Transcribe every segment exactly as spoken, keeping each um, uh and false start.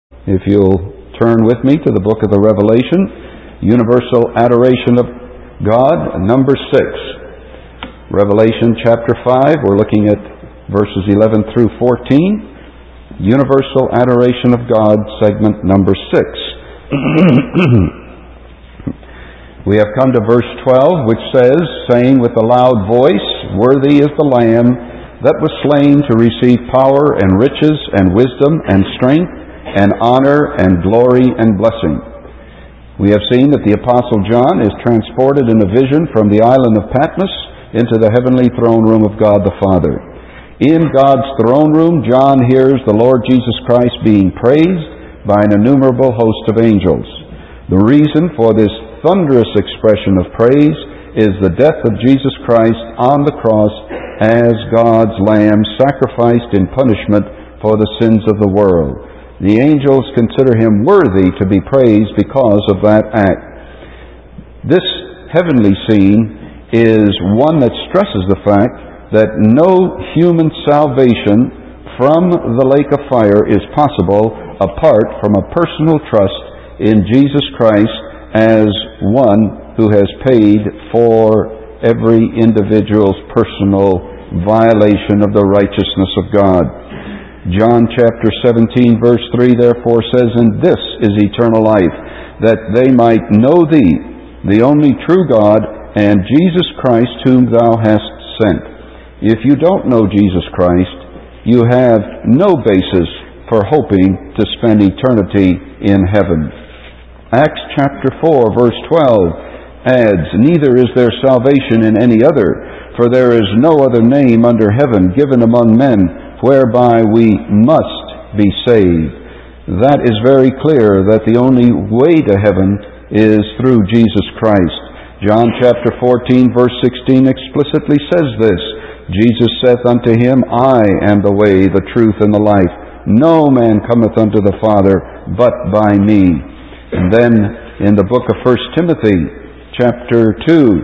If you'll turn with me to the book of the Revelation, Universal Adoration of God, number six. Revelation chapter five, we're looking at verses eleven through fourteen. Universal Adoration of God, segment number six. We have come to verse twelve, which says, saying with a loud voice, "Worthy is the Lamb that was slain to receive power and riches and wisdom and strength and honor and glory and blessing." We have seen that the Apostle John is transported in a vision from the island of Patmos into the heavenly throne room of God the Father. In God's throne room, John hears the Lord Jesus Christ being praised by an innumerable host of angels. The reason for this thunderous expression of praise is the death of Jesus Christ on the cross as God's Lamb sacrificed in punishment for the sins of the world. The angels consider him worthy to be praised because of that act. This heavenly scene is one that stresses the fact that no human salvation from the lake of fire is possible apart from a personal trust in Jesus Christ as one who has paid for every individual's personal violation of the righteousness of God. John chapter seventeen verse three therefore says, "And this is eternal life, that they might know thee, the only true God, and Jesus Christ whom thou hast sent." If you don't know Jesus Christ, you have no basis for hoping to spend eternity in heaven. Acts chapter four verse twelve adds, "Neither is there salvation in any other, for there is no other name under heaven given among men whereby we must be saved." That is very clear, that the only way to heaven is through Jesus Christ. John chapter fourteen verse sixteen explicitly says this. "Jesus saith unto him, I am the way, the truth, and the life. No man cometh unto the Father but by me." And then in the book of First Timothy chapter two,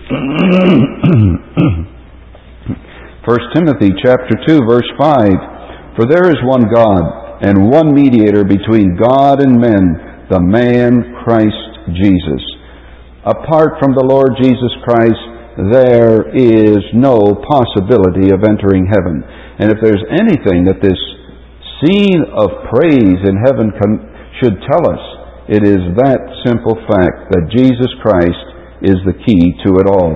First Timothy chapter two verse five, "For there is one God, and one mediator between God and men, the man Christ Jesus." Apart from the Lord Jesus Christ, there is no possibility of entering heaven. And if there's anything that this scene of praise in heaven can, should tell us, it is that simple fact that Jesus Christ is the key to it all.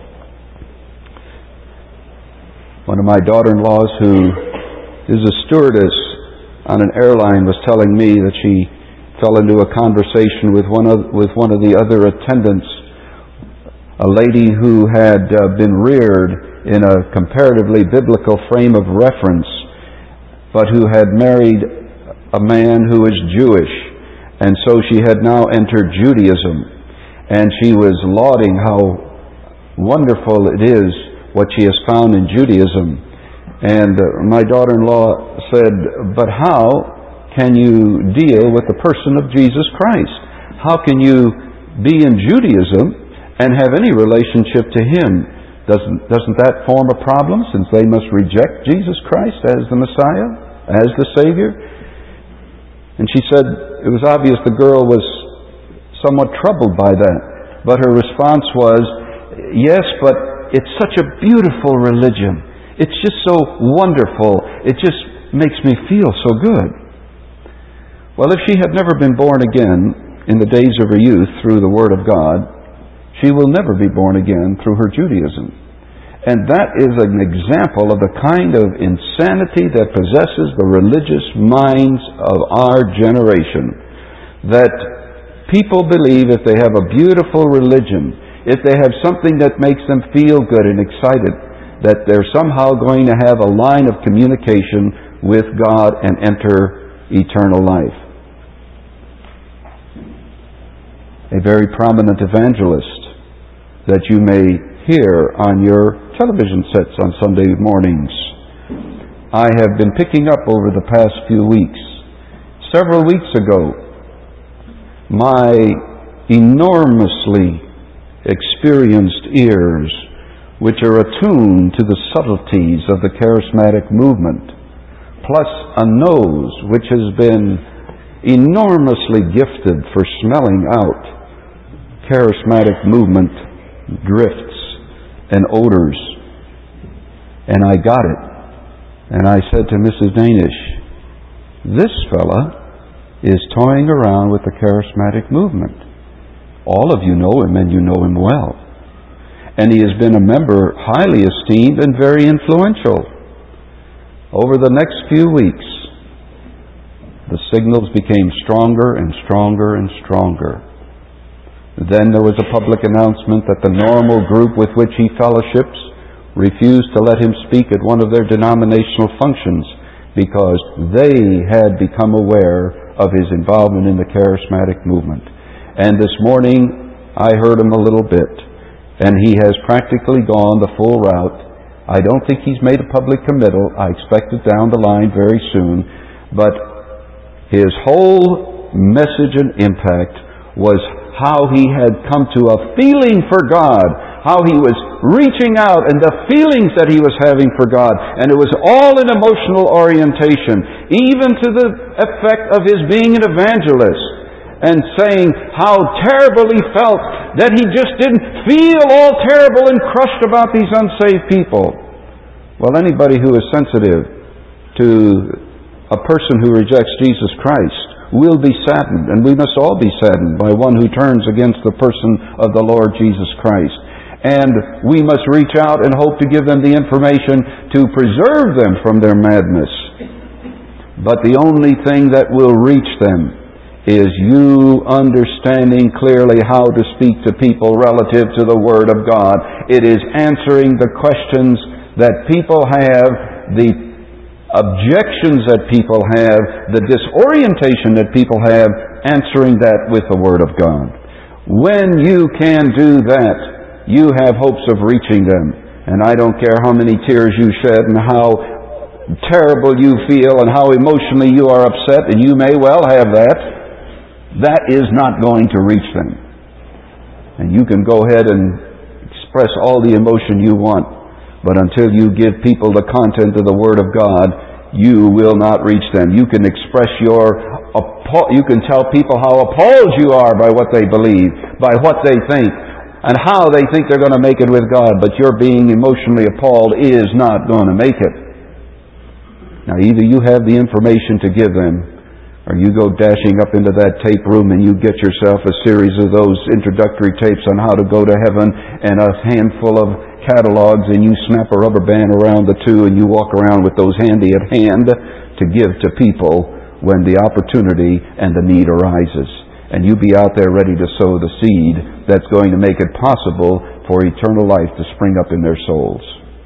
One of my daughter-in-laws, who is a stewardess on an airline, was telling me that she fell into a conversation with one of, with one of the other attendants, a lady who had uh, been reared in a comparatively biblical frame of reference, but who had married a man who was Jewish, and so she had now entered Judaism, and she was lauding how wonderful it is what she has found in Judaism. And uh, my daughter-in-law said, "But how can you deal with the person of Jesus Christ? How can you be in Judaism and have any relationship to Him? Doesn't, doesn't that form a problem, since they must reject Jesus Christ as the Messiah, as the Savior?" And she said it was obvious the girl was somewhat troubled by that. But her response was, "Yes, but it's such a beautiful religion. It's just so wonderful. It just makes me feel so good." Well, if she had never been born again in the days of her youth through the Word of God, she will never be born again through her Judaism. And that is an example of the kind of insanity that possesses the religious minds of our generation. That people believe if they have a beautiful religion, if they have something that makes them feel good and excited, that they're somehow going to have a line of communication with God and enter eternal life. A very prominent evangelist that you may hear on your television sets on Sunday mornings, I have been picking up over the past few weeks. Several weeks ago, my enormously experienced ears, which are attuned to the subtleties of the charismatic movement, plus a nose which has been enormously gifted for smelling out charismatic movement drifts and odors. And I got it. And I said to Missus Danish, this fella is toying around with the charismatic movement. All of you know him, and you know him well. And he has been a member highly esteemed and very influential. Over the next few weeks, the signals became stronger and stronger and stronger. Then there was a public announcement that the normal group with which he fellowships refused to let him speak at one of their denominational functions because they had become aware of his involvement in the charismatic movement. And this morning I heard him a little bit, and he has practically gone the full route. I don't think he's made a public committal. I expect it down the line very soon. But his whole message and impact was how he had come to a feeling for God, how he was reaching out and the feelings that he was having for God. And it was all an emotional orientation, even to the effect of his being an evangelist and saying how terrible he felt that he just didn't feel all terrible and crushed about these unsaved people. Well, anybody who is sensitive to a person who rejects Jesus Christ will be saddened, and we must all be saddened by one who turns against the person of the Lord Jesus Christ. And we must reach out and hope to give them the information to preserve them from their madness. But the only thing that will reach them is you understanding clearly how to speak to people relative to the Word of God. It is answering the questions that people have, the objections that people have, the disorientation that people have, answering that with the Word of God. When you can do that, you have hopes of reaching them. And I don't care how many tears you shed and how terrible you feel and how emotionally you are upset, and you may well have that. That is not going to reach them. And you can go ahead and express all the emotion you want, but until you give people the content of the Word of God, you will not reach them. You can express your, you can tell people how appalled you are by what they believe, by what they think, and how they think they're going to make it with God, but your being emotionally appalled is not going to make it. Now, either you have the information to give them, or you go dashing up into that tape room and you get yourself a series of those introductory tapes on how to go to heaven and a handful of catalogs, and you snap a rubber band around the two and you walk around with those handy at hand to give to people when the opportunity and the need arises. And you be out there ready to sow the seed that's going to make it possible for eternal life to spring up in their souls.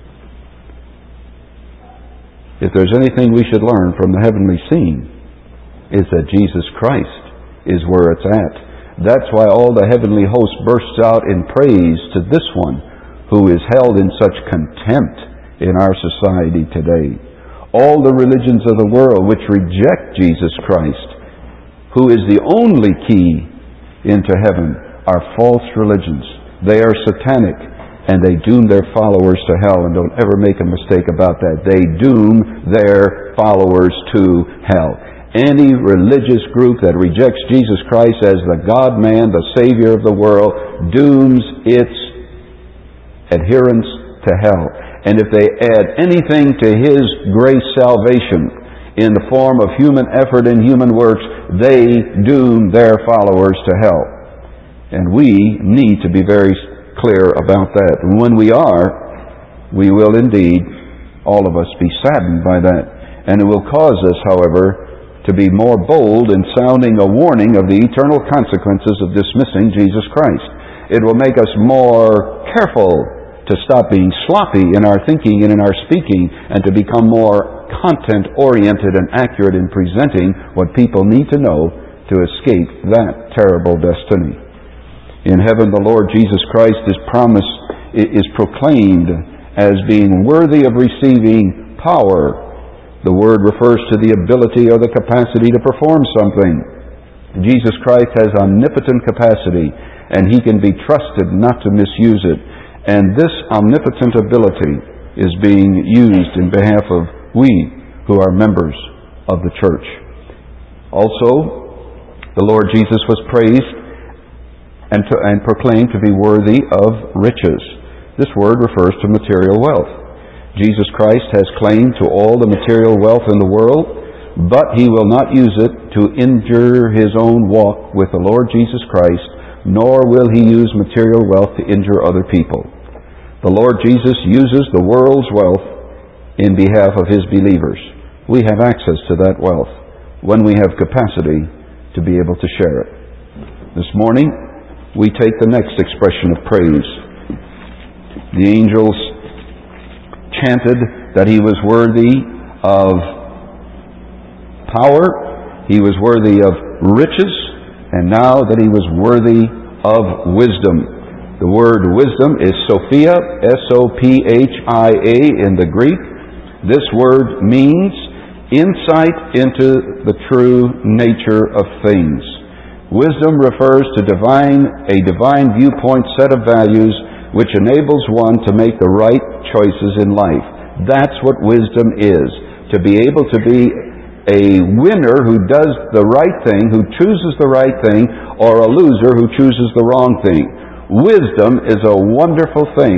If there's anything we should learn from the heavenly scene, is that Jesus Christ is where it's at. That's why all the heavenly host bursts out in praise to this one who is held in such contempt in our society today. All the religions of the world which reject Jesus Christ, who is the only key into heaven, are false religions. They are satanic, and they doom their followers to hell. And don't ever make a mistake about that. They doom their followers to hell. Any religious group that rejects Jesus Christ as the God-man, the Savior of the world, dooms its adherents to hell. And if they add anything to His grace salvation in the form of human effort and human works, they doom their followers to hell. And we need to be very clear about that. And when we are, we will indeed, all of us, be saddened by that. And it will cause us, however, to be more bold in sounding a warning of the eternal consequences of dismissing Jesus Christ. It will make us more careful to stop being sloppy in our thinking and in our speaking, and to become more content-oriented and accurate in presenting what people need to know to escape that terrible destiny. In heaven, the Lord Jesus Christ is promised, is proclaimed as being worthy of receiving power. The word refers to the ability or the capacity to perform something. Jesus Christ has omnipotent capacity, and He can be trusted not to misuse it. And this omnipotent ability is being used in behalf of we who are members of the church. Also, The Lord Jesus was praised and, to, and proclaimed to be worthy of riches. This word refers to material wealth. Jesus Christ has claim to all the material wealth in the world, but he will not use it to injure his own walk with the Lord Jesus Christ, nor will he use material wealth to injure other people. The Lord Jesus uses the world's wealth in behalf of his believers. We have access to that wealth when we have capacity to be able to share it. This morning, we take the next expression of praise. The angels chanted that he was worthy of power, he was worthy of riches, and now that he was worthy of wisdom. The word wisdom is Sophia, S O P H I A in the Greek. This word means insight into the true nature of things. Wisdom refers to divine, a divine viewpoint set of values which enables one to make the right choices in life. That's what wisdom is. To be able to be a winner who does the right thing, who chooses the right thing, or a loser who chooses the wrong thing. Wisdom is a wonderful thing,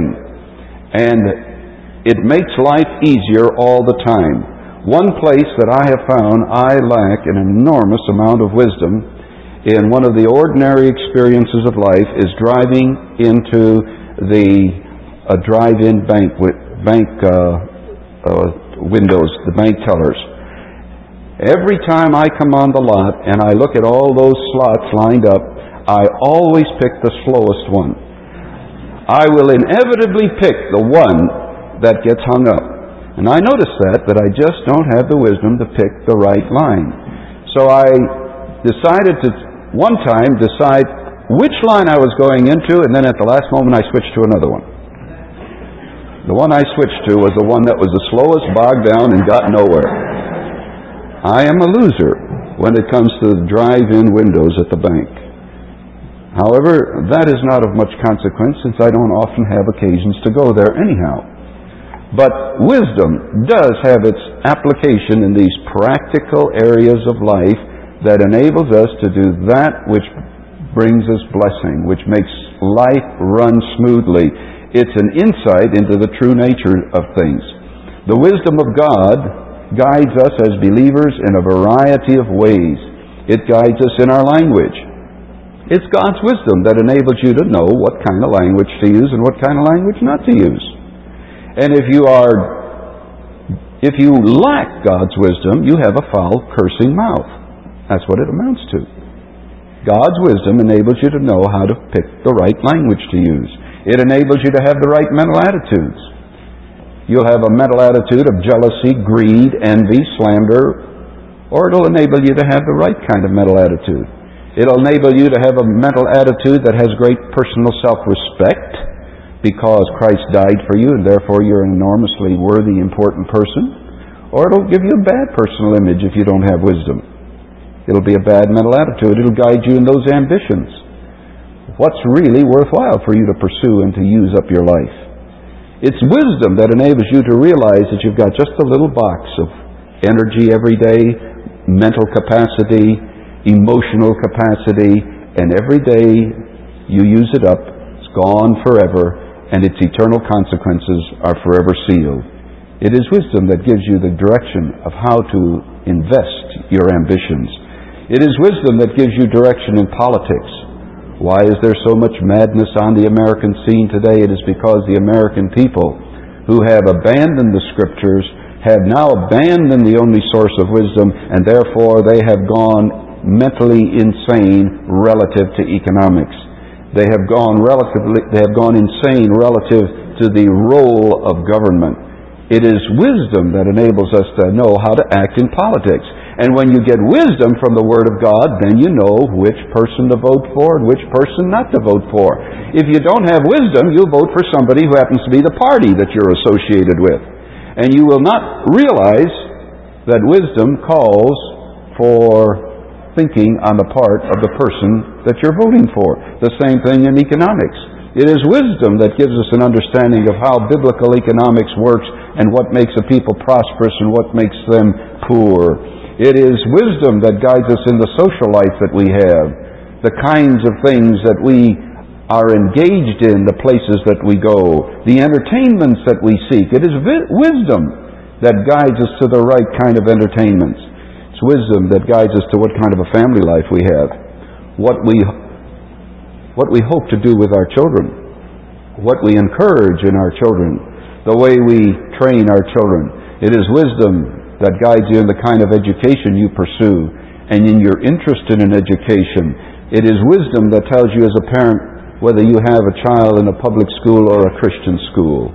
and it makes life easier all the time. One place that I have found I lack an enormous amount of wisdom in one of the ordinary experiences of life is driving into the uh, drive-in bank with bank uh, uh, windows, the bank tellers. Every time I come on the lot and I look at all those slots lined up, I always pick the slowest one. I will inevitably pick the one that gets hung up. And I notice that, that I just don't have the wisdom to pick the right line. So I decided to, one time, decide which line I was going into, and then at the last moment I switched to another one. The one I switched to was the one that was the slowest, bogged down, and got nowhere. I am a loser when it comes to the drive-in windows at the bank. However, that is not of much consequence since I don't often have occasions to go there anyhow. But wisdom does have its application in these practical areas of life that enables us to do that which brings us blessing, which makes life run smoothly. It's an insight into the true nature of things. The wisdom of God guides us as believers in a variety of ways. It guides us in our language. It's God's wisdom that enables you to know what kind of language to use and what kind of language not to use. And if you are, if you lack God's wisdom, you have a foul, cursing mouth. That's what it amounts to. God's wisdom enables you to know how to pick the right language to use. It enables you to have the right mental attitudes. You'll have a mental attitude of jealousy, greed, envy, slander, or it'll enable you to have the right kind of mental attitude. It'll enable you to have a mental attitude that has great personal self-respect because Christ died for you and therefore you're an enormously worthy, important person. Or it'll give you a bad personal image if you don't have wisdom. It'll be a bad mental attitude. It'll guide you in those ambitions. What's really worthwhile for you to pursue and to use up your life? It's wisdom that enables you to realize that you've got just a little box of energy every day, mental capacity, emotional capacity, and every day you use it up, it's gone forever, and its eternal consequences are forever sealed. It is wisdom that gives you the direction of how to invest your ambitions. It is wisdom that gives you direction in politics. Why is there so much madness on the American scene today? It is because the American people who have abandoned the Scriptures have now abandoned the only source of wisdom, and therefore they have gone mentally insane relative to economics. They have gone relatively, they have gone insane relative to the role of government. It is wisdom that enables us to know how to act in politics. And when you get wisdom from the Word of God, then you know which person to vote for and which person not to vote for. If you don't have wisdom, you'll vote for somebody who happens to be the party that you're associated with. And you will not realize that wisdom calls for thinking on the part of the person that you're voting for. The same thing in economics. It is wisdom that gives us an understanding of how biblical economics works and what makes a people prosperous and what makes them poor. It is wisdom that guides us in the social life that we have, the kinds of things that we are engaged in, the places that we go, the entertainments that we seek. It is vi- wisdom that guides us to the right kind of entertainments. It's wisdom that guides us to what kind of a family life we have, what we what we hope to do with our children, what we encourage in our children, the way we train our children. It is wisdom that guides you in the kind of education you pursue and in your interest in an education. It is wisdom that tells you as a parent whether you have a child in a public school or a Christian school.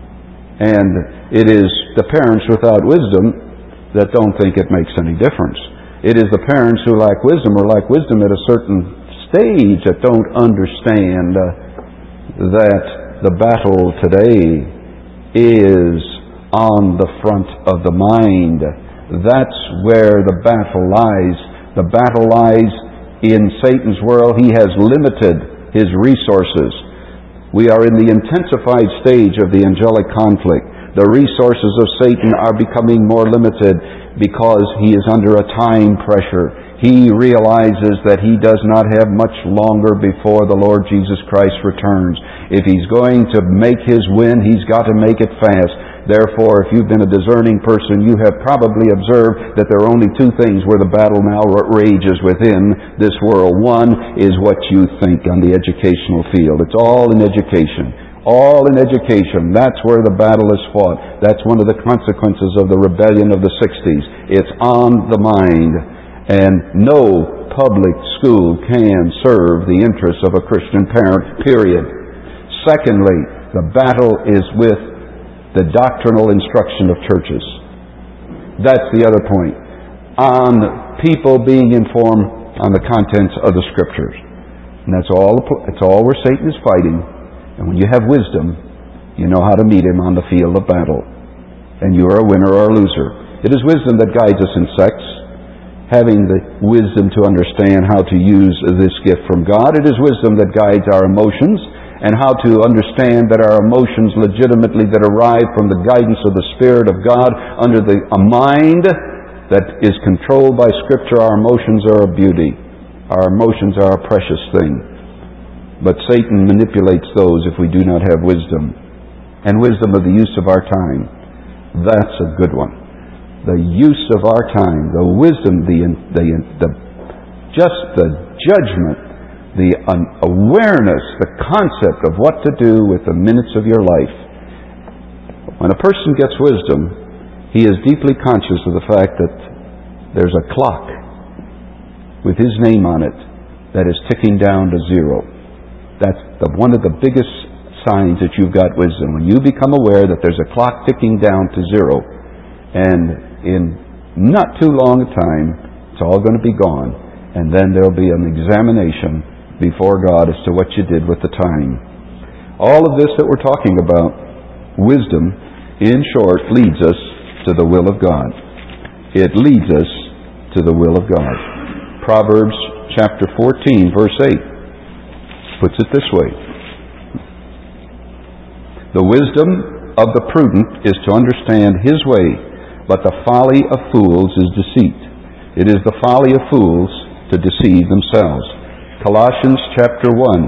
And it is the parents without wisdom that don't think it makes any difference. It is the parents who lack wisdom or lack wisdom at a certain stage that don't understand uh, that the battle today is on the front of the mind. That's where the battle lies. The battle lies in Satan's world. He has limited his resources. We are in the intensified stage of the angelic conflict. The resources of Satan are becoming more limited because he is under a time pressure. He realizes that he does not have much longer before the Lord Jesus Christ returns. If he's going to make his win, he's got to make it fast. Therefore, if you've been a discerning person, you have probably observed that there are only two things where the battle now rages within this world. One is what you think on the educational field. It's all in education. All in education. That's where the battle is fought. That's one of the consequences of the rebellion of the sixties. It's on the mind. And no public school can serve the interests of a Christian parent, period. Secondly, the battle is with the doctrinal instruction of churches. That's the other point. On people being informed on the contents of the Scriptures. And that's all, that's all where Satan is fighting. And when you have wisdom, you know how to meet him on the field of battle. And you are a winner or a loser. It is wisdom that guides us in sex. Having the wisdom to understand how to use this gift from God. It is wisdom that guides our emotions and how to understand that our emotions legitimately that arrive from the guidance of the Spirit of God under the, a mind that is controlled by Scripture. Our emotions are a beauty. Our emotions are a precious thing. But Satan manipulates those if we do not have wisdom. And wisdom of the use of our time. That's a good one. The use of our time, the wisdom, the, the, the just the judgment, the awareness, the concept of what to do with the minutes of your life. When a person gets wisdom, he is deeply conscious of the fact that there's a clock with his name on it that is ticking down to zero. That's the, one of the biggest signs that you've got wisdom. When you become aware that there's a clock ticking down to zero, and in not too long a time, it's all going to be gone. And then there'll be an examination before God as to what you did with the time. All of this that we're talking about, wisdom, in short, leads us to the will of God. It leads us to the will of God. Proverbs chapter fourteen, verse eight, puts it this way. The wisdom of the prudent is to understand his way, but the folly of fools is deceit. It is the folly of fools to deceive themselves. Colossians chapter one,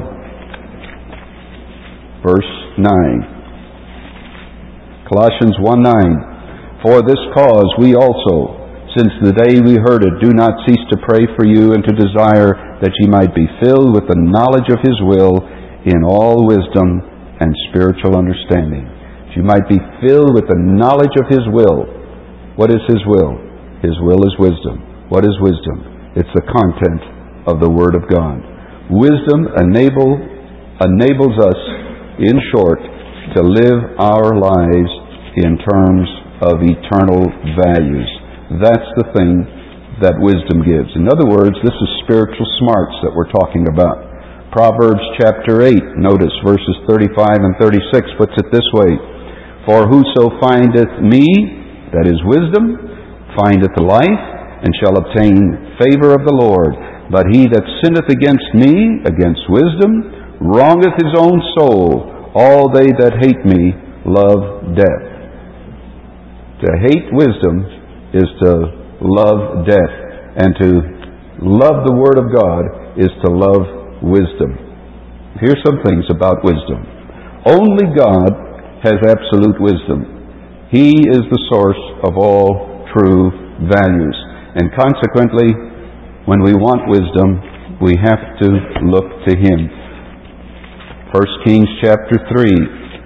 verse nine. Colossians one nine. For this cause we also, since the day we heard it, do not cease to pray for you and to desire that ye might be filled with the knowledge of his will in all wisdom and spiritual understanding. That you might be filled with the knowledge of his will. What is his will? His will is wisdom. What is wisdom? It's the content of the Word of God. Wisdom enable, enables us, in short, to live our lives in terms of eternal values. That's the thing that wisdom gives. In other words, this is spiritual smarts that we're talking about. Proverbs chapter eight, notice verses thirty-five and thirty-six puts it this way. For whoso findeth me, that is wisdom, findeth life, and shall obtain favor of the Lord. But he that sinneth against me, against wisdom, wrongeth his own soul. All they that hate me love death. To hate wisdom is to love death. And to love the Word of God is to love wisdom. Here's some things about wisdom. Only God has absolute wisdom. He is the source of all true values. And consequently, when we want wisdom, we have to look to Him. First Kings chapter three,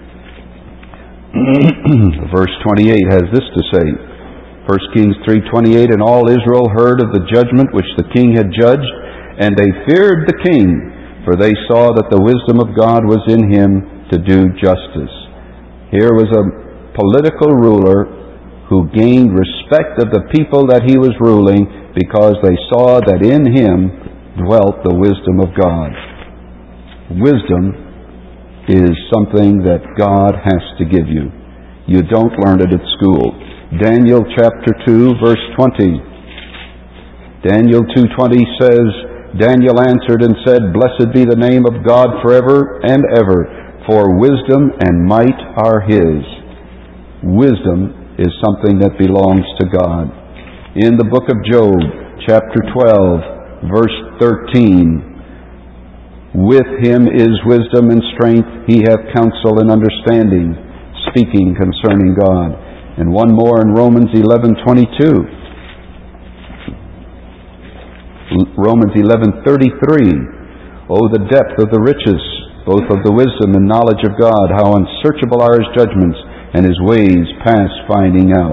verse twenty-eight has this to say. First Kings three twenty-eight, and all Israel heard of the judgment which the king had judged, and they feared the king, for they saw that the wisdom of God was in him to do justice. Here was a political ruler who gained respect of the people that he was ruling because they saw that in him dwelt the wisdom of God. Wisdom is something that God has to give you. You don't learn it at school. Daniel chapter two, verse twenty. Daniel two twenty says, Daniel answered and said, Blessed be the name of God forever and ever, for wisdom and might are His. Wisdom is something that belongs to God. In the book of Job, chapter twelve, verse thirteen, with him is wisdom and strength, he hath counsel and understanding, speaking concerning God. And one more in Romans eleven twenty-two. Romans eleven thirty-three. Oh, the depth of the riches, both of the wisdom and knowledge of God, how unsearchable are His judgments, and His ways past finding out.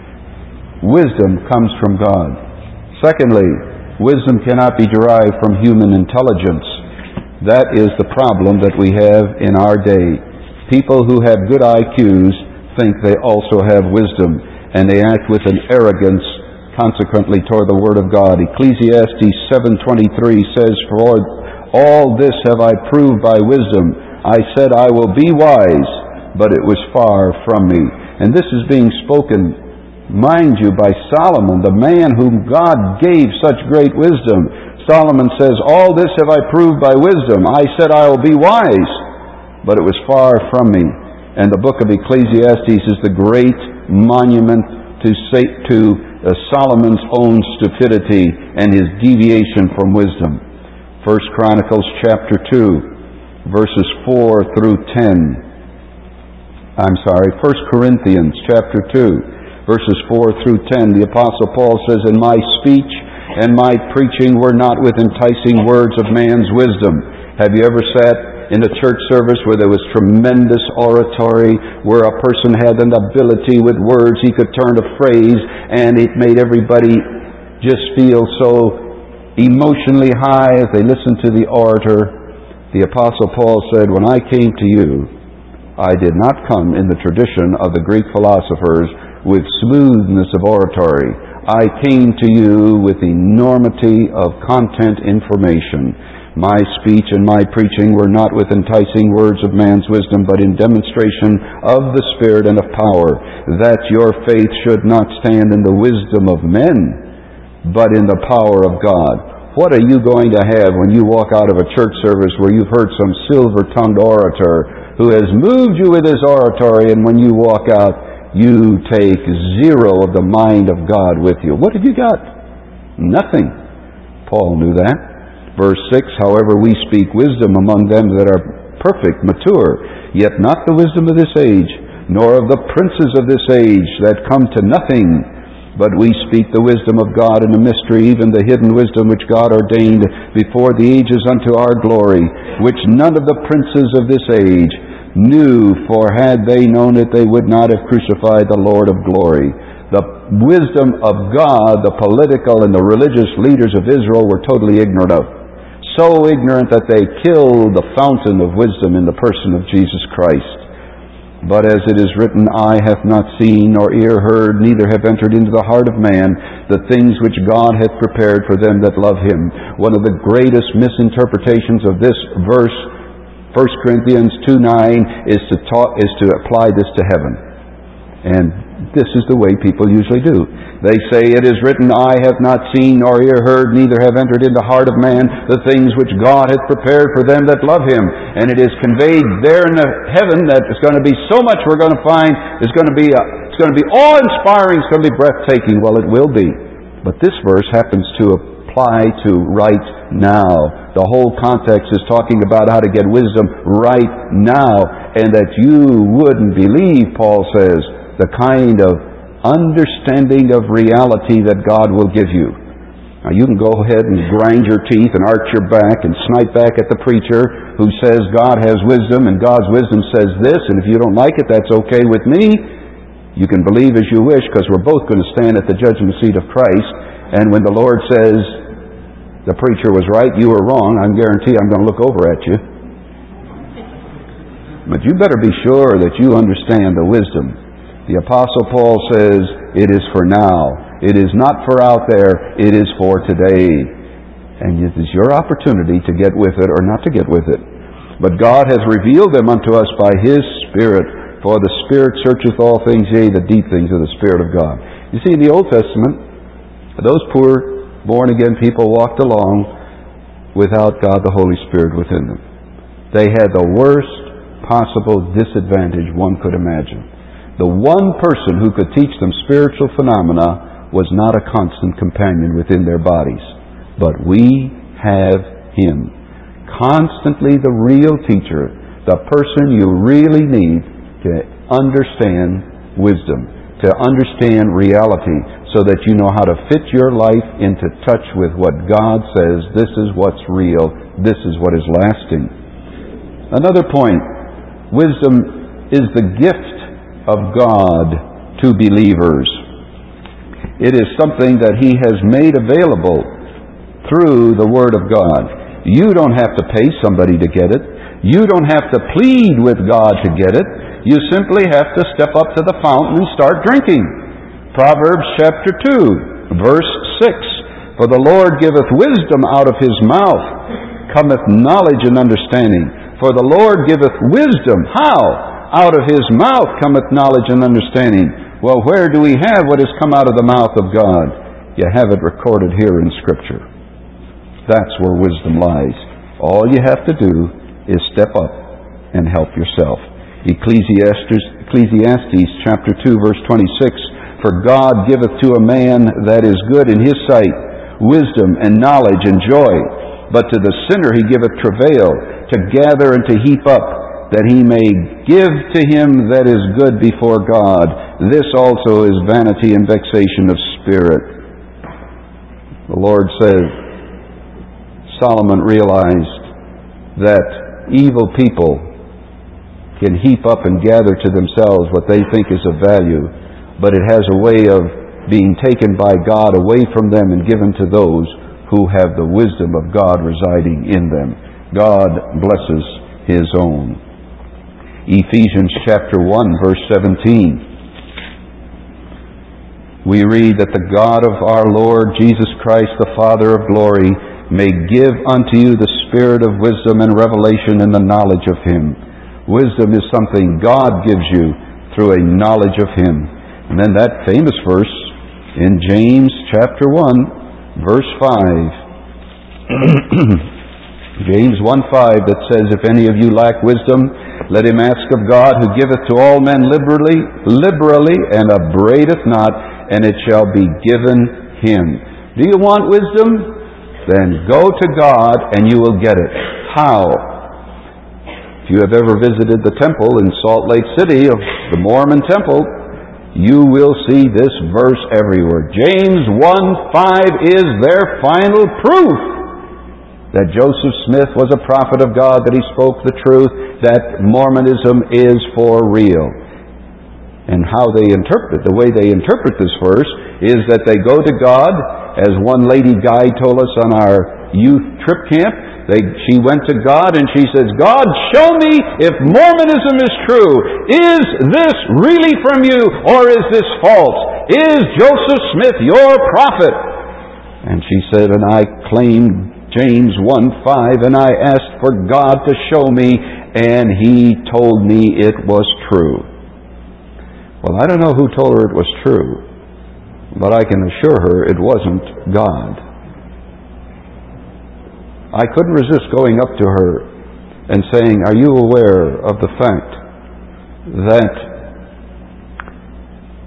Wisdom comes from God. Secondly, wisdom cannot be derived from human intelligence. That is the problem that we have in our day. People who have good I Qs think they also have wisdom, and they act with an arrogance consequently toward the Word of God. Ecclesiastes seven twenty-three says, For all this have I proved by wisdom. I said, I will be wise, but it was far from me. And this is being spoken, mind you, by Solomon, the man whom God gave such great wisdom. Solomon says, All this have I proved by wisdom. I said, I will be wise, but it was far from me. And the book of Ecclesiastes is the great monument to say, to uh, Solomon's own stupidity and his deviation from wisdom. First Chronicles chapter two, verses four through ten. I'm sorry, First Corinthians chapter two, verses four through ten. The Apostle Paul says, And my speech and my preaching were not with enticing words of man's wisdom. Have you ever sat in a church service where there was tremendous oratory, where a person had an ability with words, he could turn a phrase, and it made everybody just feel so emotionally high as they listened to the orator? The Apostle Paul said, When I came to you, I did not come in the tradition of the Greek philosophers with smoothness of oratory. I came to you with enormity of content information. My speech and my preaching were not with enticing words of man's wisdom, but in demonstration of the Spirit and of power, that your faith should not stand in the wisdom of men, but in the power of God. What are you going to have when you walk out of a church service where you've heard some silver-tongued orator who has moved you with his oratory, and when you walk out, you take zero of the mind of God with you? What have you got? Nothing. Paul knew that. Verse six, However, we speak wisdom among them that are perfect, mature, yet not the wisdom of this age, nor of the princes of this age that come to nothing. But we speak the wisdom of God in a mystery, even the hidden wisdom which God ordained before the ages unto our glory, which none of the princes of this age knew, for had they known it, they would not have crucified the Lord of glory. The wisdom of God, the political and the religious leaders of Israel were totally ignorant of. So ignorant that they killed the fountain of wisdom in the person of Jesus Christ. But as it is written, Eye hath not seen, nor ear heard, neither have entered into the heart of man the things which God hath prepared for them that love Him. One of the greatest misinterpretations of this verse, First Corinthians two nine, is to talk, is to apply this to heaven. And this is the way people usually do. They say, It is written, Eye hath not seen, nor ear heard, neither have entered into the heart of man the things which God hath prepared for them that love Him. And it is conveyed there in the heaven that it's going to be so much we're going to find. It's going to be, uh, it's going to be awe-inspiring. It's going to be breathtaking. Well, it will be. But this verse happens to apply to right now. The whole context is talking about how to get wisdom right now, and that you wouldn't believe, Paul says, the kind of understanding of reality that God will give you. Now you can go ahead and grind your teeth and arch your back and snipe back at the preacher who says God has wisdom and God's wisdom says this, and if you don't like it, that's okay with me. You can believe as you wish, because we're both going to stand at the judgment seat of Christ, and when the Lord says the preacher was right, you were wrong, I guarantee I'm going to look over at you. But you better be sure that you understand the wisdom. The Apostle Paul says it is for now. It is not for out there, it is for today. And it is your opportunity to get with it or not to get with it. But God has revealed them unto us by His Spirit, for the Spirit searcheth all things, yea, the deep things of the Spirit of God. You see, in the Old Testament, those poor, born-again people walked along without God the Holy Spirit within them. They had the worst possible disadvantage one could imagine. The one person who could teach them spiritual phenomena was not a constant companion within their bodies. But we have Him. Constantly the real teacher, the person you really need to understand wisdom, to understand reality, so that you know how to fit your life into touch with what God says. This is what's real. This is what is lasting. Another point, wisdom is the gift of God to believers. It is something that He has made available through the Word of God. You don't have to pay somebody to get it. You don't have to plead with God to get it. You simply have to step up to the fountain and start drinking. Proverbs chapter two, verse six. For the Lord giveth wisdom out of His mouth, cometh knowledge and understanding. For the Lord giveth wisdom. How? Out of His mouth cometh knowledge and understanding. Well, where do we have what has come out of the mouth of God? You have it recorded here in Scripture. That's where wisdom lies. All you have to do is step up and help yourself. Ecclesiastes, Ecclesiastes chapter two, verse twenty-six. For God giveth to a man that is good in His sight wisdom and knowledge and joy. But to the sinner He giveth travail, to gather and to heap up, that he may give to him that is good before God. This also is vanity and vexation of spirit. The Lord says, Solomon realized that evil people can heap up and gather to themselves what they think is of value, but it has a way of being taken by God away from them and given to those who have the wisdom of God residing in them. God blesses His own. Ephesians chapter one, verse seventeen. We read that the God of our Lord Jesus Christ, the Father of glory, may give unto you the spirit of wisdom and revelation in the knowledge of Him. Wisdom is something God gives you through a knowledge of Him. And then that famous verse in James chapter one, verse five. James one five, that says, If any of you lack wisdom, let him ask of God, who giveth to all men liberally, liberally, and upbraideth not, and it shall be given him. Do you want wisdom? Then go to God, and you will get it. How? If you have ever visited the temple in Salt Lake City, of the Mormon temple, you will see this verse everywhere. James one five is their final proof that Joseph Smith was a prophet of God, that he spoke the truth, that Mormonism is for real. And how they interpret, the way they interpret this verse is that they go to God, as one lady guide told us on our youth trip camp. They, she went to God and she says, God, show me if Mormonism is true. Is this really from you, or is this false? Is Joseph Smith your prophet? And she said, and I claimed James one five, and I asked for God to show me, and He told me it was true. Well, I don't know who told her it was true, but I can assure her it wasn't God. I couldn't resist going up to her and saying, are you aware of the fact that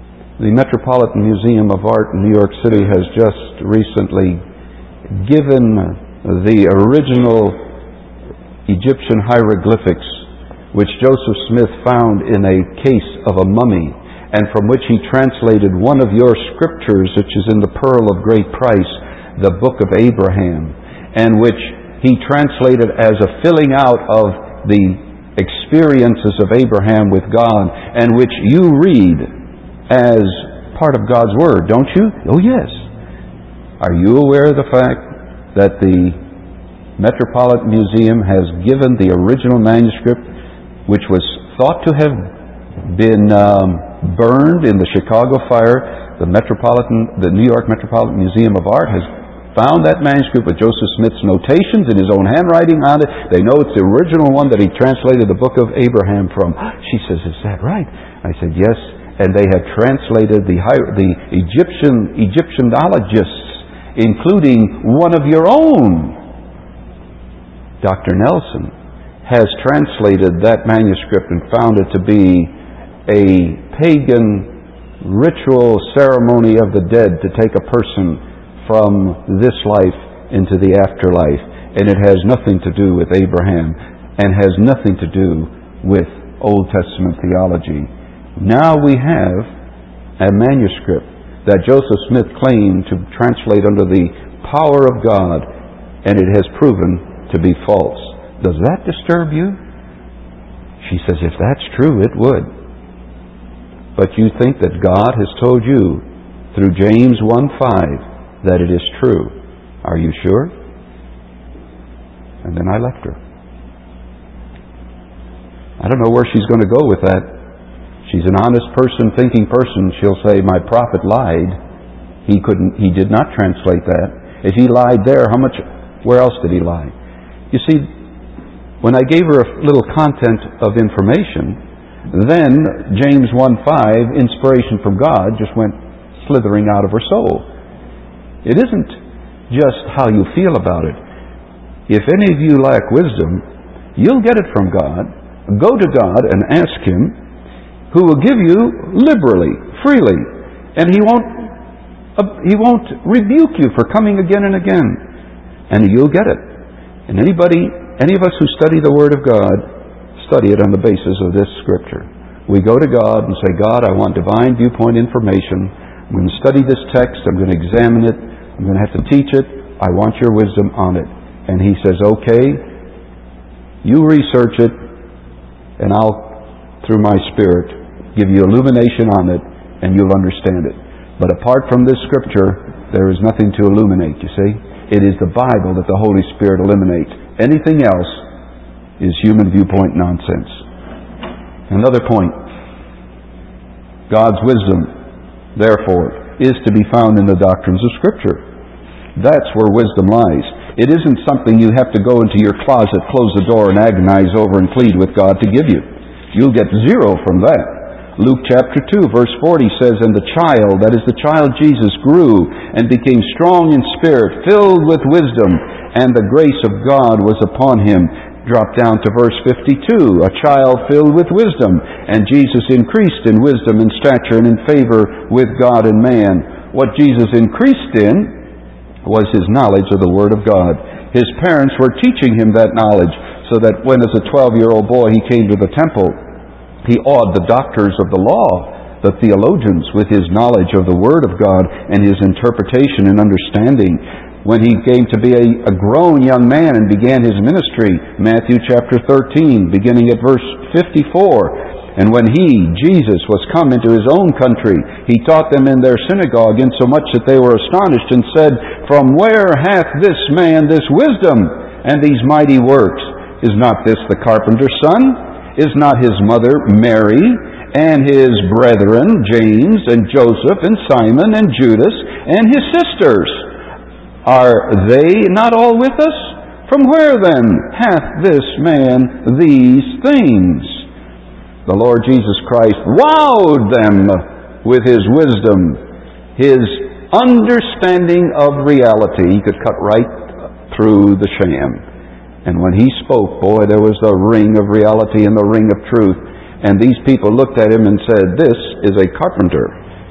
The Metropolitan Museum of Art in New York City has just recently given the original Egyptian hieroglyphics which Joseph Smith found in a case of a mummy, and from which he translated one of your scriptures, which is in the Pearl of Great Price, the Book of Abraham, and which he translated as a filling out of the experiences of Abraham with God, and which you read as part of God's Word, don't you? Oh, yes. Are you aware of the fact that the Metropolitan Museum has given the original manuscript, which was thought to have been um, burned in the Chicago fire? The Metropolitan, the New York Metropolitan Museum of Art has found that manuscript with Joseph Smith's notations in his own handwriting on it. They know it's the original one that he translated the Book of Abraham from. She says, "Is that right?" I said, "Yes." And they have translated the the Egyptian Egyptianologists, including one of your own, Doctor Nelson, has translated that manuscript and found it to be a pagan ritual ceremony of the dead to take a person from this life into the afterlife. And it has nothing to do with Abraham and has nothing to do with Old Testament theology. Now we have a manuscript that Joseph Smith claimed to translate under the power of God, and it has proven to be false. Does that disturb you? She says, if that's true, it would. But you think that God has told you through James one five that it is true. Are you sure? And then I left her. I don't know where she's going to go with that. She's an honest person, thinking person. She'll say, my prophet lied. He couldn't, he did not translate that. If he lied there, how much, where else did he lie? You see, when I gave her a little content of information, then James one five, inspiration from God, just went slithering out of her soul. It isn't just how you feel about it. If any of you lack wisdom, you'll get it from God. Go to God and ask Him, who will give you liberally, freely, and He won't uh, He won't rebuke you for coming again and again, and you'll get it. And anybody, any of us who study the Word of God, study it on the basis of this Scripture. We go to God and say, God, I want divine viewpoint information. I'm going to study this text. I'm going to examine it. I'm going to have to teach it. I want your wisdom on it. And He says, okay, you research it, and I'll, through my Spirit, give you illumination on it, and you'll understand it. But apart from this Scripture, there is nothing to illuminate, you see. It is the Bible that the Holy Spirit illuminates. Anything else is human viewpoint nonsense. Another point. God's wisdom, therefore, is to be found in the doctrines of Scripture. That's where wisdom lies. It isn't something you have to go into your closet, close the door, and agonize over and plead with God to give you. You'll get zero from that. Luke chapter two, verse forty says, and the child, that is the child Jesus, grew and became strong in spirit, filled with wisdom, and the grace of God was upon him. Drop down to verse fifty-two, a child filled with wisdom, and Jesus increased in wisdom and stature and in favor with God and man. What Jesus increased in was his knowledge of the Word of God. His parents were teaching him that knowledge, so that when as a twelve-year-old boy he came to the temple, he awed the doctors of the law, the theologians, with his knowledge of the Word of God and his interpretation and understanding. When he came to be a, a grown young man and began his ministry, Matthew chapter thirteen, beginning at verse fifty-four, and when he, Jesus, was come into his own country, he taught them in their synagogue, insomuch that they were astonished, and said, from where hath this man this wisdom and these mighty works? Is not this the carpenter's son? Is not his mother Mary, and his brethren James and Joseph and Simon and Judas and his sisters? Are they not all with us? From where then hath this man these things? The Lord Jesus Christ wowed them with his wisdom, his understanding of reality. He could cut right through the sham. And when he spoke, boy, there was a ring of reality and the ring of truth. And these people looked at him and said, this is a carpenter.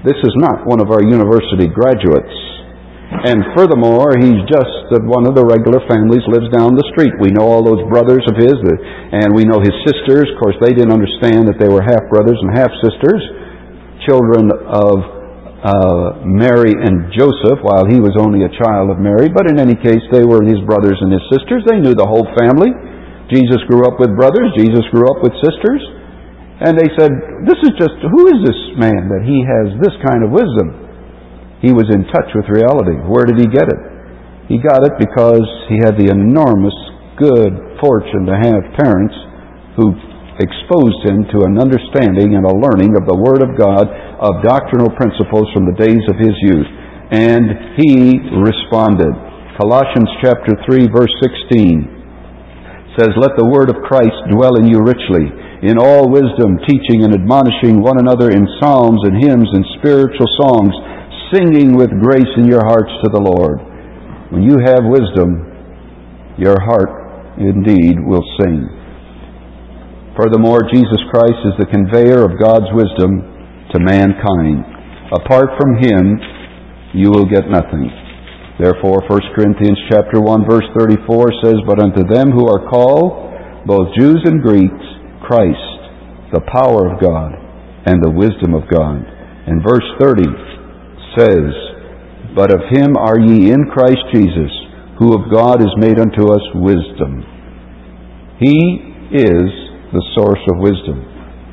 This is not one of our university graduates. And furthermore, he's just one of the regular families, lives down the street. We know all those brothers of his, and we know his sisters. Of course, they didn't understand that they were half-brothers and half-sisters, children of uh, Mary and Joseph, while he was only a child of Mary. But in any case, they were his brothers and his sisters. They knew the whole family. Jesus grew up with brothers. Jesus grew up with sisters. And they said, this is just, who is this man that he has this kind of wisdom? He was in touch with reality. Where did he get it? He got it because he had the enormous good fortune to have parents who exposed him to an understanding and a learning of the Word of God, of doctrinal principles from the days of his youth. And he responded. Colossians chapter three, verse sixteen says, let the word of Christ dwell in you richly, in all wisdom, teaching and admonishing one another in psalms and hymns and spiritual songs, singing with grace in your hearts to the Lord. When you have wisdom, your heart indeed will sing. Furthermore, Jesus Christ is the conveyor of God's wisdom to mankind. Apart from Him, you will get nothing. Therefore, First Corinthians chapter one, verse thirty-four says, but unto them who are called, both Jews and Greeks, Christ, the power of God and the wisdom of God. And verse thirty says, but of him are ye in Christ Jesus, who of God is made unto us wisdom. He is the source of wisdom.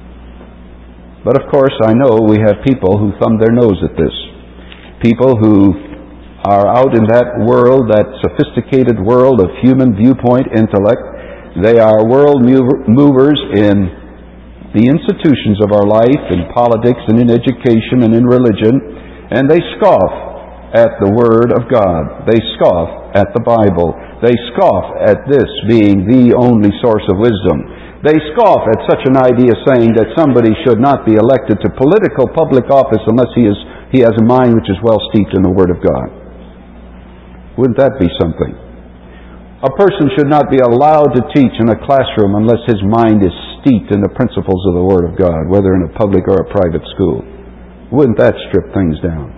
But of course, I know we have people who thumb their nose at this. People who are out in that world, that sophisticated world of human viewpoint intellect. They are world movers in the institutions of our life, in politics and in education and in religion. And they scoff at the Word of God. They scoff at the Bible. They scoff at this being the only source of wisdom. They scoff at such an idea saying that somebody should not be elected to political public office unless he is he has a mind which is well steeped in the Word of God. Wouldn't that be something? A person should not be allowed to teach in a classroom unless his mind is steeped in the principles of the Word of God, whether in a public or a private school. Wouldn't that strip things down?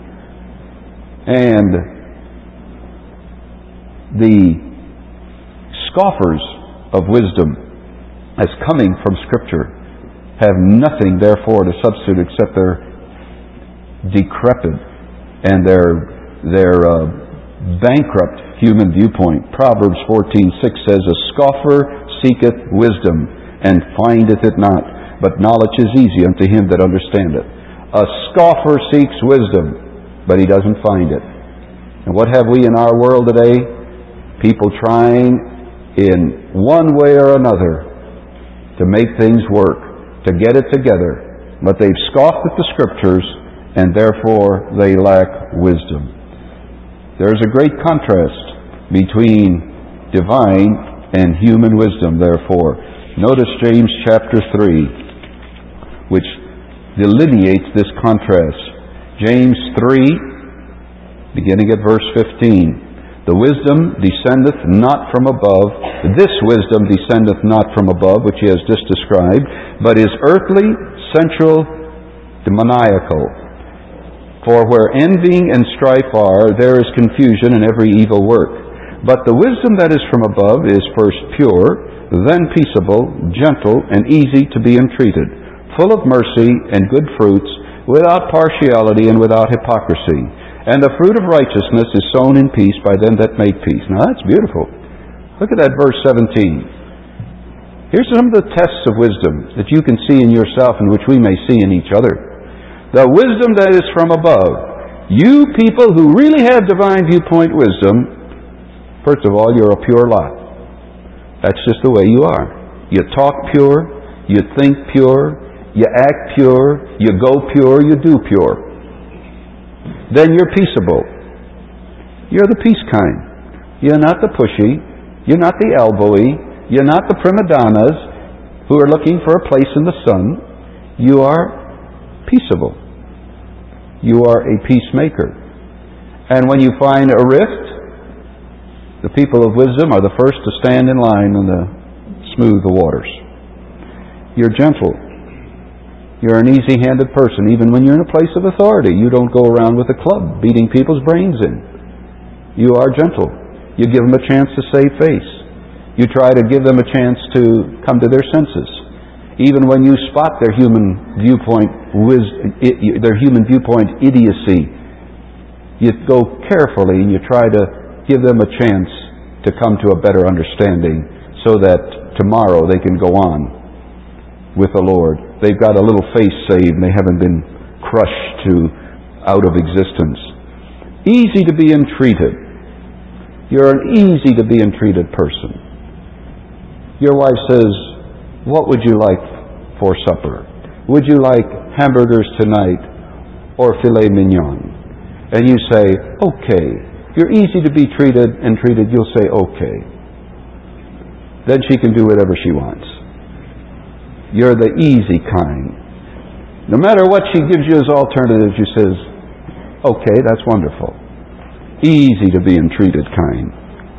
And the scoffers of wisdom as coming from Scripture have nothing, therefore, to substitute except their decrepit and their their uh, bankrupt human viewpoint. Proverbs fourteen six says, a scoffer seeketh wisdom, and findeth it not, but knowledge is easy unto him that understandeth. A scoffer seeks wisdom, but he doesn't find it. And what have we in our world today? People trying in one way or another to make things work, to get it together. But they've scoffed at the Scriptures, and therefore they lack wisdom. There's a great contrast between divine and human wisdom, therefore. Notice James chapter three, which delineates this contrast. James three, beginning at verse fifteen. The wisdom descendeth not from above. This wisdom descendeth not from above, which he has just described, but is earthly, sensual, demoniacal. For where envying and strife are, there is confusion in every evil work. But the wisdom that is from above is first pure, then peaceable, gentle, and easy to be entreated, full of mercy and good fruits, without partiality and without hypocrisy. And the fruit of righteousness is sown in peace by them that make peace. Now that's beautiful. Look at that verse seventeen. Here's some of the tests of wisdom that you can see in yourself and which we may see in each other. The wisdom that is from above. You people who really have divine viewpoint wisdom, first of all, you're a pure lot. That's just the way you are. You talk pure, you think pure, you act pure, you go pure, you do pure. Then you're peaceable. You're the peace kind. You're not the pushy. You're not the elbowy. You're not the prima donnas who are looking for a place in the sun. You are peaceable. You are a peacemaker. And when you find a rift, the people of wisdom are the first to stand in line and to smooth the waters. You're gentle. You're an easy-handed person. Even when you're in a place of authority, you don't go around with a club beating people's brains in. You are gentle. You give them a chance to save face. You try to give them a chance to come to their senses. Even when you spot their human viewpoint, their human viewpoint idiocy, you go carefully and you try to give them a chance to come to a better understanding so that tomorrow they can go on with the Lord. They've got a little face saved and they haven't been crushed to out of existence. Easy to be entreated. You're an easy to be entreated person. Your wife says, "What would you like for supper? Would you like hamburgers tonight or filet mignon?" And you say, "Okay." If you're easy to be treated and treated, you'll say, "Okay." Then she can do whatever she wants. You're the easy kind. No matter what she gives you as alternatives, you says, "Okay, that's wonderful." Easy to be entreated kind.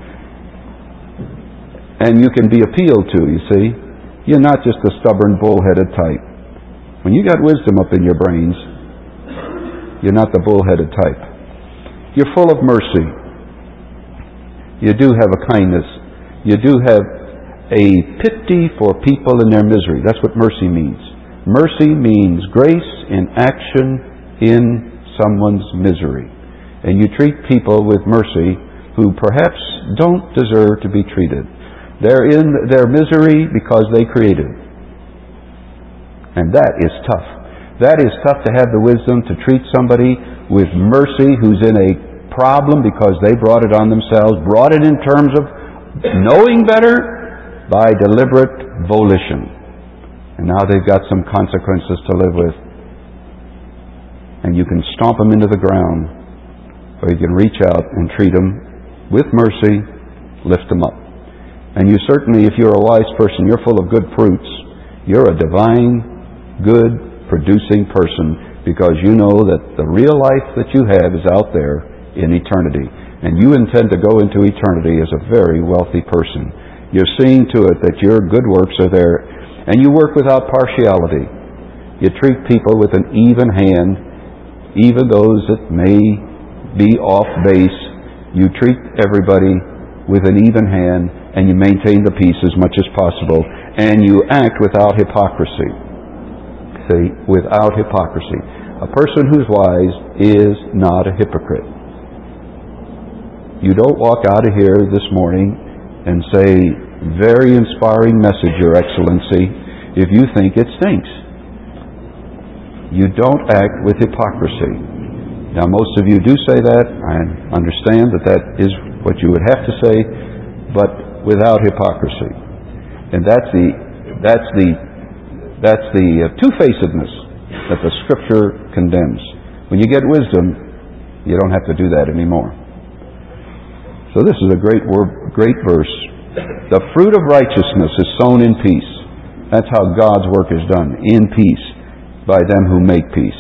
And you can be appealed to, you see. You're not just a stubborn, bull-headed type. When you got wisdom up in your brains, you're not the bull-headed type. You're full of mercy. You do have a kindness. You do have a pity for people in their misery. That's what mercy means. Mercy means grace in action in someone's misery. And you treat people with mercy who perhaps don't deserve to be treated. They're in their misery because they created it. And that is tough. That is tough to have the wisdom to treat somebody with mercy who's in a problem because they brought it on themselves, brought it in terms of knowing better by deliberate volition. And now they've got some consequences to live with. And you can stomp them into the ground, or you can reach out and treat them with mercy, lift them up. And you certainly, if you're a wise person, you're full of good fruits. You're a divine, good, producing person because you know that the real life that you have is out there in eternity. And you intend to go into eternity as a very wealthy person. You're seeing to it that your good works are there. And you work without partiality. You treat people with an even hand, even those that may be off base. You treat everybody with an even hand, and you maintain the peace as much as possible. And you act without hypocrisy. See, without hypocrisy. A person who's wise is not a hypocrite. You don't walk out of here this morning and say, "Very inspiring message, Your Excellency," if you think it stinks. You don't act with hypocrisy. Now, most of you do say that. I understand that that is what you would have to say, but without hypocrisy. And that's the that's the that's the uh, two-facedness that the Scripture condemns. When you get wisdom, you don't have to do that anymore. So this is a great word, great verse. The fruit of righteousness is sown in peace. That's how God's work is done, in peace, by them who make peace.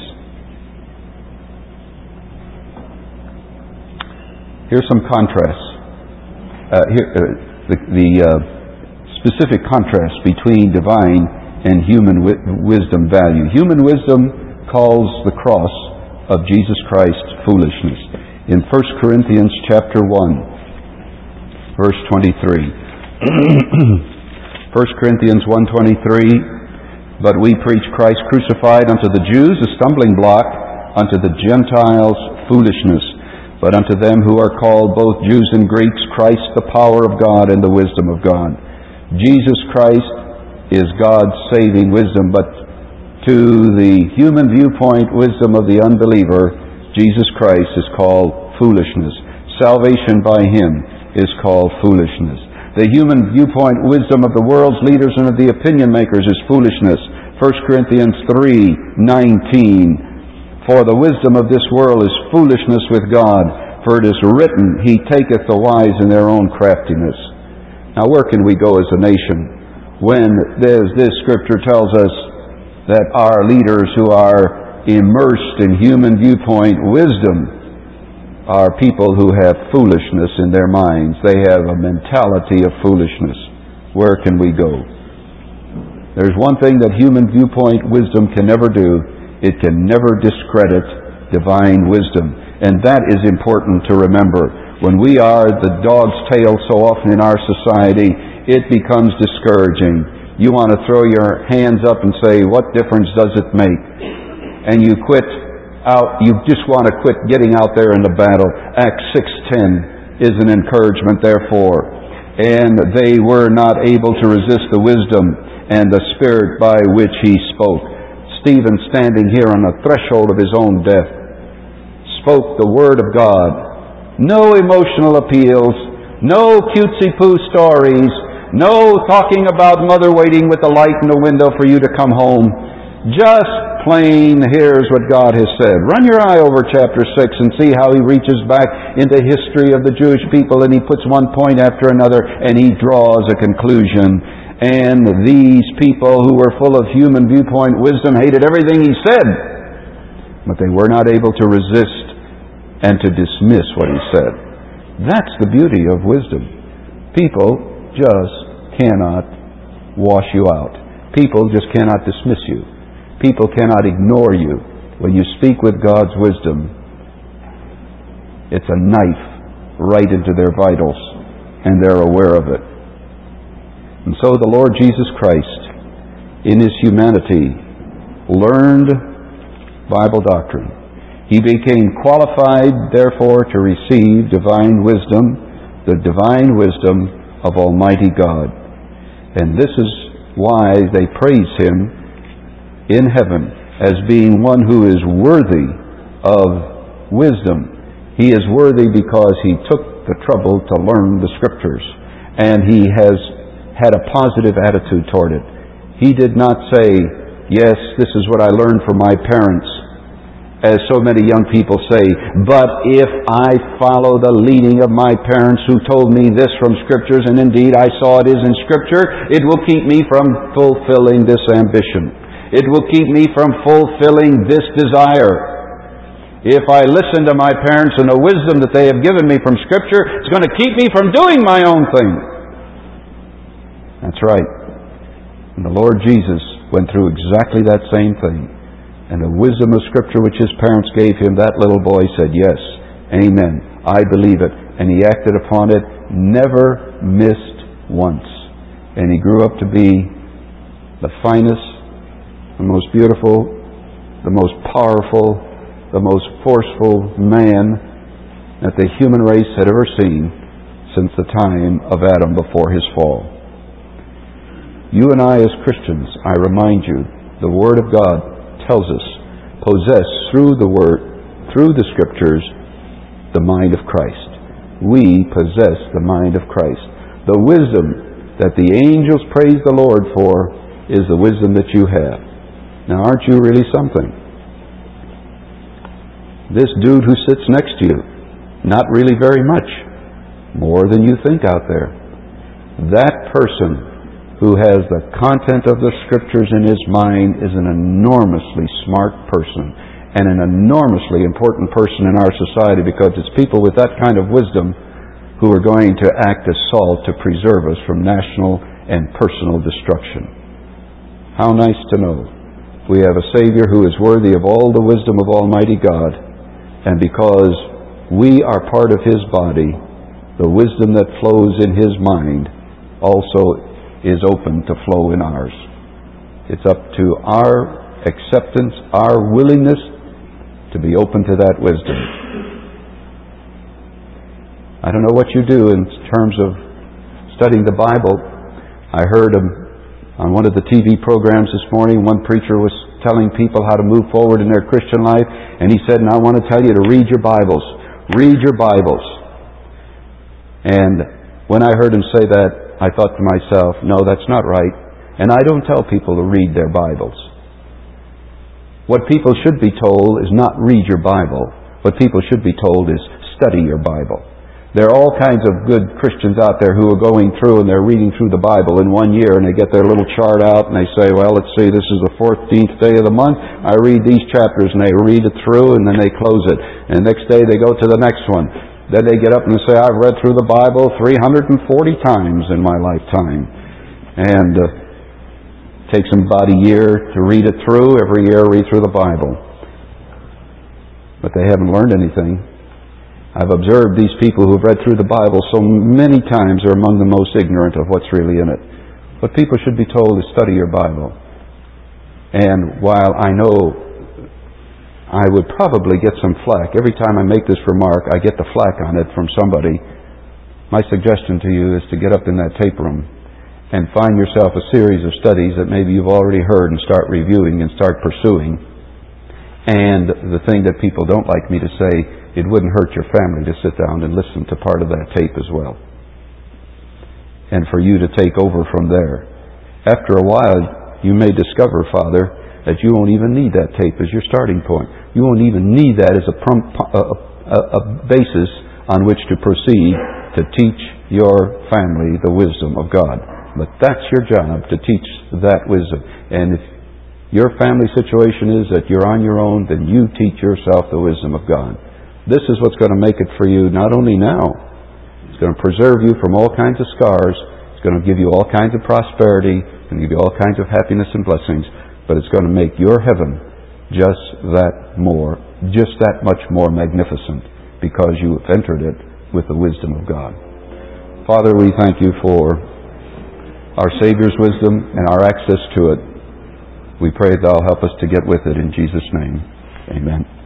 Here's some contrasts. Uh, here, uh, the the uh, specific contrast between divine and human wi- wisdom value. Human wisdom calls the cross of Jesus Christ foolishness. In First Corinthians chapter one, verse twenty-three. First Corinthians one twenty-three. But we preach Christ crucified, unto the Jews a stumbling block, unto the Gentiles foolishness. But unto them who are called, both Jews and Greeks, Christ the power of God and the wisdom of God. Jesus Christ is God's saving wisdom, but to the human viewpoint wisdom of the unbeliever, Jesus Christ is called foolishness. Salvation by Him is called foolishness. The human viewpoint wisdom of the world's leaders and of the opinion makers is foolishness. First Corinthians three nineteen. For the wisdom of this world is foolishness with God, for it is written, He taketh the wise in their own craftiness. Now where can we go as a nation when there's this Scripture tells us that our leaders who are immersed in human viewpoint wisdom are people who have foolishness in their minds. They have a mentality of foolishness. Where can we go? There's one thing that human viewpoint wisdom can never do. It can never discredit divine wisdom. And that is important to remember. When we are the dog's tail so often in our society, it becomes discouraging. You want to throw your hands up and say, what difference does it make? And you quit out, you just want to quit getting out there in the battle. Acts six ten is an encouragement, therefore. And they were not able to resist the wisdom and the Spirit by which he spoke. Stephen, standing here on the threshold of his own death, spoke the Word of God. No emotional appeals, no cutesy-poo stories, no talking about mother waiting with the light in the window for you to come home. Just plain, here's what God has said. Run your eye over chapter six and see how he reaches back into history of the Jewish people, and he puts one point after another and he draws a conclusion. And these people who were full of human viewpoint wisdom hated everything he said, but they were not able to resist and to dismiss what he said. That's the beauty of wisdom. People just cannot wash you out. People just cannot dismiss you. People cannot ignore you. When you speak with God's wisdom, it's a knife right into their vitals, and they're aware of it. And so the Lord Jesus Christ, in his humanity, learned Bible doctrine. He became qualified, therefore, to receive divine wisdom, the divine wisdom of Almighty God. And this is why they praise him in heaven as being one who is worthy of wisdom. He is worthy because he took the trouble to learn the Scriptures, and he has had a positive attitude toward it. He did not say, yes, this is what I learned from my parents, as so many young people say, but if I follow the leading of my parents who told me this from Scriptures, and indeed I saw it is in Scripture, it will keep me from fulfilling this ambition. It will keep me from fulfilling this desire. If I listen to my parents and the wisdom that they have given me from Scripture, it's going to keep me from doing my own thing. That's right. And the Lord Jesus went through exactly that same thing. And the wisdom of Scripture which his parents gave him, that little boy said, yes, amen, I believe it. And he acted upon it, never missed once. And he grew up to be the finest, the most beautiful, the most powerful, the most forceful man that the human race had ever seen since the time of Adam before his fall. You and I as Christians, I remind you, the Word of God tells us, possess through the Word, through the Scriptures, the mind of Christ. We possess the mind of Christ. The wisdom that the angels praise the Lord for is the wisdom that you have. Now, aren't you really something? This dude who sits next to you, not really very much, more than you think out there. That person who has the content of the Scriptures in his mind is an enormously smart person and an enormously important person in our society, because it's people with that kind of wisdom who are going to act as salt to preserve us from national and personal destruction. How nice to know we have a Savior who is worthy of all the wisdom of Almighty God, and because we are part of his body, the wisdom that flows in his mind also is open to flow in ours. It's up to our acceptance, our willingness to be open to that wisdom. I don't know what you do in terms of studying the Bible. I heard um, on one of the T V programs this morning, one preacher was telling people how to move forward in their Christian life, and he said, and I want to tell you to read your Bibles. Read your Bibles. And when I heard him say that, I thought to myself, no, that's not right. And I don't tell people to read their Bibles. What people should be told is not read your Bible. What people should be told is study your Bible. There are all kinds of good Christians out there who are going through and they're reading through the Bible in one year, and they get their little chart out and they say, well, let's see, this is the fourteenth day of the month. I read these chapters, and they read it through and then they close it. And the next day they go to the next one. Then they get up and say, I've read through the Bible three hundred forty times in my lifetime. And uh, takes them about a year to read it through. Every year read through the Bible. But they haven't learned anything. I've observed these people who have read through the Bible so many times are among the most ignorant of what's really in it. What people should be told is study your Bible. And while I know I would probably get some flack, every time I make this remark, I get the flack on it from somebody. My suggestion to you is to get up in that tape room and find yourself a series of studies that maybe you've already heard and start reviewing and start pursuing. And the thing that people don't like me to say, it wouldn't hurt your family to sit down and listen to part of that tape as well. And for you to take over from there. After a while, you may discover, Father, that you won't even need that tape as your starting point. You won't even need that as a, prom- a, a, a basis on which to proceed to teach your family the wisdom of God. But that's your job, to teach that wisdom. And if your family situation is that you're on your own, then you teach yourself the wisdom of God. This is what's going to make it for you not only now. It's going to preserve you from all kinds of scars. It's going to give you all kinds of prosperity. It's going to give you all kinds of happiness and blessings. But it's going to make your heaven just that more, just that much more magnificent, because you have entered it with the wisdom of God. Father, we thank you for our Savior's wisdom and our access to it. We pray Thou help us to get with it in Jesus' name. Amen.